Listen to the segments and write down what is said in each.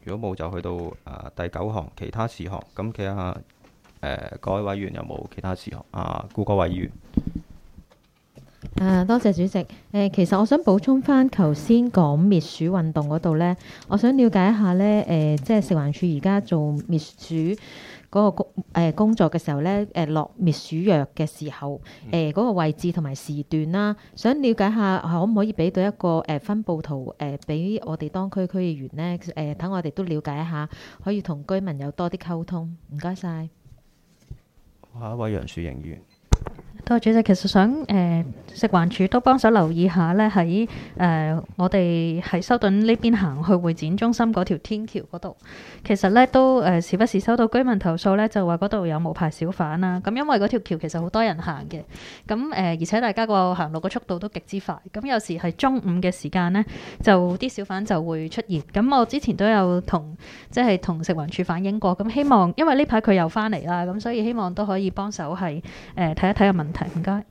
如果冇就去到第九項其他事項。咁其他各位委員有冇其他事項？顧國偉議員。 多謝主席。其實我想補充翻頭先講滅鼠運動嗰度呢，我想了解一下呢，即係食環署而家做滅鼠嗰個工作嘅時候呢，落滅鼠藥嘅時候，嗰個位置同埋時段啦，想了解下可唔可以俾到一個分佈圖俾我哋當區區議員呢？等我哋都了解一下，可以同居民有多啲溝通。唔該晒。 下一位楊樹瑩議員。 多謝主席，其實想食環署都幫手留意下咧，喺我哋喺修頓呢邊行去會展中心嗰條天橋嗰度，其實咧都時不時收到居民投訴咧，就話嗰度有無牌小販啦。咁因為嗰條橋其實好多人行嘅，咁而且大家個行路個速度都極之快，咁有時係中午嘅時間呢，就啲小販就會出現。咁我之前都有同食環署反映過，咁希望因為呢排佢又翻嚟啦，咁所以希望都可以幫手係睇一睇個問題。唔該。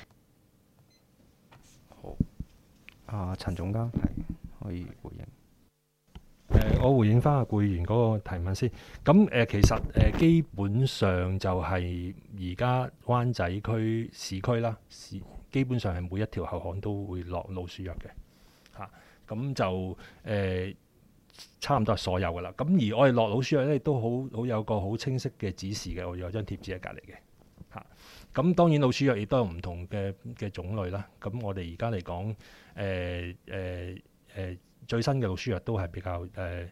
好，陳總監係可以回應。 我回應翻阿顧議員嗰個提問先。咁其實基本上就係而家灣仔區市區啦，基本上係每一條後巷都會落老鼠藥嘅嚇。咁就差唔多係所有噶啦。咁而我哋落老鼠藥咧，都好有個好清晰嘅指示嘅，我有張貼紙喺隔離嘅嚇。咁當然老鼠藥亦都有唔同嘅種類啦。咁我哋而家嚟講，最新嘅老鼠藥都係比較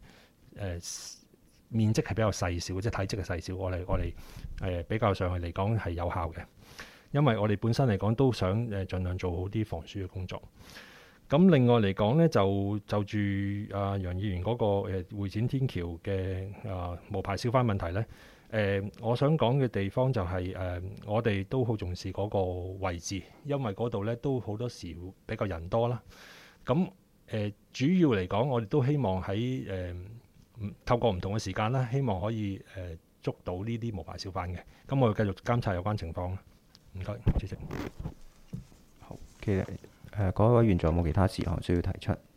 面積係比較細小，即係體積係細小。我哋比較上去嚟講係有效嘅，因為我哋本身嚟講都想盡量做好啲防鼠嘅工作。咁另外嚟講呢，就住楊議員嗰個會展天橋嘅無牌小販問題呢。我想講嘅地方就係我哋都好重視嗰個位置，因為嗰度咧都好多時比較人多啦。咁主要嚟講，我哋都希望喺透過唔同嘅時間啦，希望可以捉到呢啲無牌小販嘅。咁我會繼續監察有關情況。唔該，主席。 好，其實各位委員仲有冇其他事項需要提出？